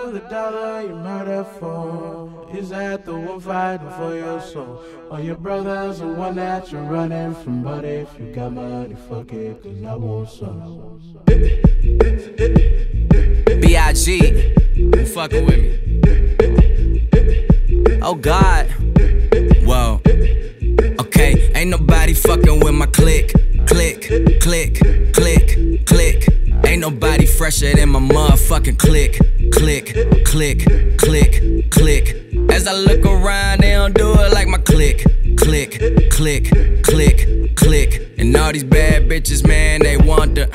of the dollar you murder for? Is that the one fighting for your soul? Or your brother's the one that you're running from? But if you got money, fuck it, cause I want some. B.I.G. fucking with me. Oh God. Whoa. Okay, ain't nobody fucking with my click. Click, click, click, click. Ain't nobody fresher than my motherfucking click. Click, click, click, click. As I look around, they don't do it like my click. Click, click, click, click. And all these bad bitches, man, they want the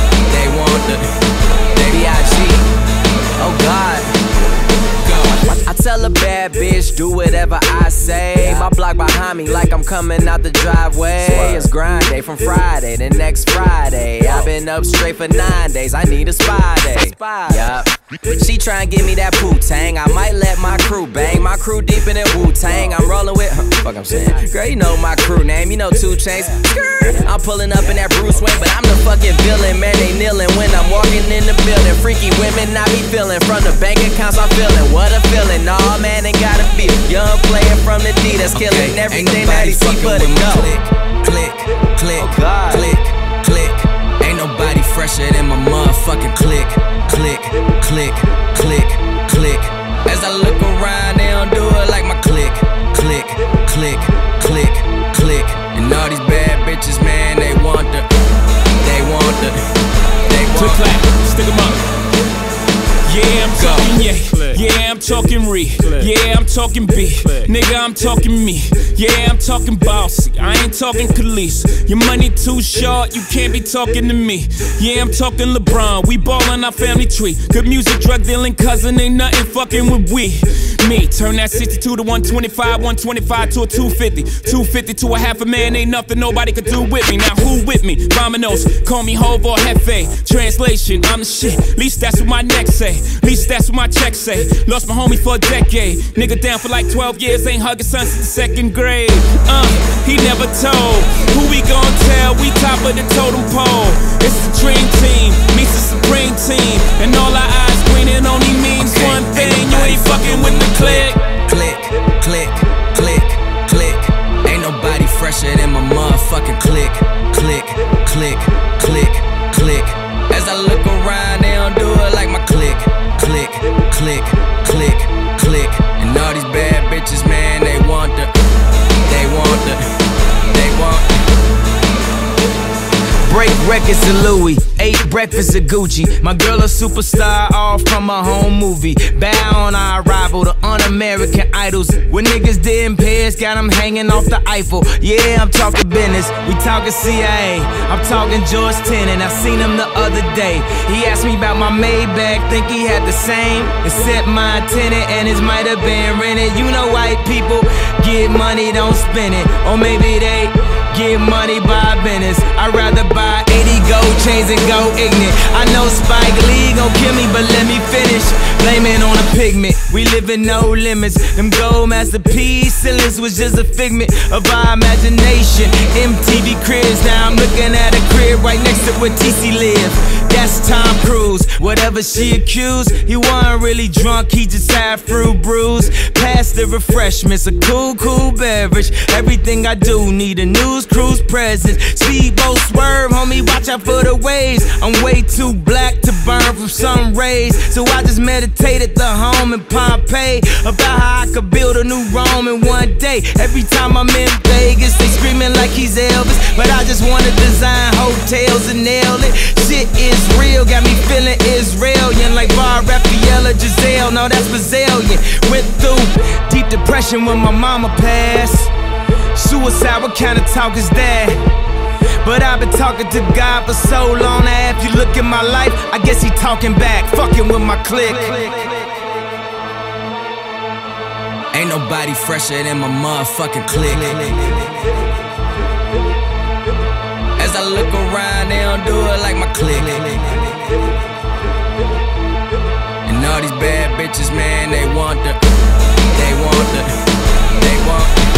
B.I.G. Oh God. I tell a bad bitch, do whatever I say. My block behind me like I'm coming out the driveway. It's grind day from Friday to next Friday. I've been up straight for 9 days, I need a spy day. Yup. She try and give me that Wu-Tang. I might let my crew bang. My crew deep in that Wu-Tang. I'm rolling with, fuck I'm saying. Girl, you know my crew name, you know 2 Chainz. I'm pulling up in that Bruce Wayne, but I'm the fucking villain. Man, they kneeling when I'm walking in the building. Freaky women I be feeling. From the bank accounts I'm feeling. What a feeling. Nah, man, ain't gotta be young player from the D that's killing everything that he see but it go. Click, click, click, oh click, click. Ain't nobody fresher than my motherfucking click. Click, click, click, click. As I look around, they don't do it like my click. Click, click, click, click. And all these bad bitches, man, they want the Click clap, stick 'em up. Yeah, I'm talking yeah, I'm talking yeah, I'm talking B, nigga, I'm talking me. Yeah, I'm talking bossy, I ain't talking Khalees. Your money too short, you can't be talking to me. Yeah, I'm talking LeBron, we ballin' our family tree. Good music, drug dealing cousin, ain't nothing fucking with we. Me, turn that 62 to 125, 125 to a 250, 250 to a half a man, ain't nothing nobody could do with me. Now who with me? Vamonos, call me Hov or Hefe. Translation, I'm the shit, least that's what my neck say. Least that's what my check say. Lost my homie for a decade. Nigga down for like 12 years, ain't hugging son since the 2nd grade. He never told. Who we gon' tell? We top of the totem pole. It's the dream team, meets the supreme team. And all our eyes green, it only means one thing. You ain't fucking with the click. Click, click, click, click. Ain't nobody fresher than my motherfucking click. Click, click, click, click. As I look around, they don't do it like my click. Click, click, click, click. And all these bad bitches, man, they want Break records of Louis, 8 breakfasts of Gucci. My girl a superstar, all from a home movie. Bow on our arrival to un-American idols. When niggas didn't pay us, got them hanging off the Eiffel. Yeah, I'm talking business, we talking CIA. I'm talking George Tenet, I seen him the other day. He asked me about my Maybach, think he had the same. Except my tenant and his might have been rented. You know white people get money, don't spend it. Or maybe they get money by business. I'd rather buy 80 gold chains and go ignorant. I know Spike Lee gon' kill me, but let me finish. Blame it on a pigment, we live in no limits. Them gold masterpiece ceilings was just a figment of our imagination. MTV cribs, now I'm looking at a crib right next to where TC live. That's Tom Cruise, whatever she accused. He wasn't really drunk, he just had fruit brews. Pass the refreshments, a cool beverage. Everything I do need a news cruise presence. Speedboat swerve, homie, watch out for the waves. I'm way too black to burn from sun rays. So I just meditated the home in Pompeii about how I could build a new Rome in one day. Every time I'm in Vegas, they screaming like he's Elvis, but I just wanna design hotels and nail it. Shit is real, got me feeling Israelian like Bar Raphael or Giselle. No, that's Brazilian. Went through deep depression when my mama passed. Suicide, what kind of talk is that? But I've been talking to God for so long. Now if you look at my life, I guess he talking back, fucking with my clique. Ain't nobody fresher than my motherfucking clique. As I look around, they don't do it like my clique. And all these bad bitches, man, they want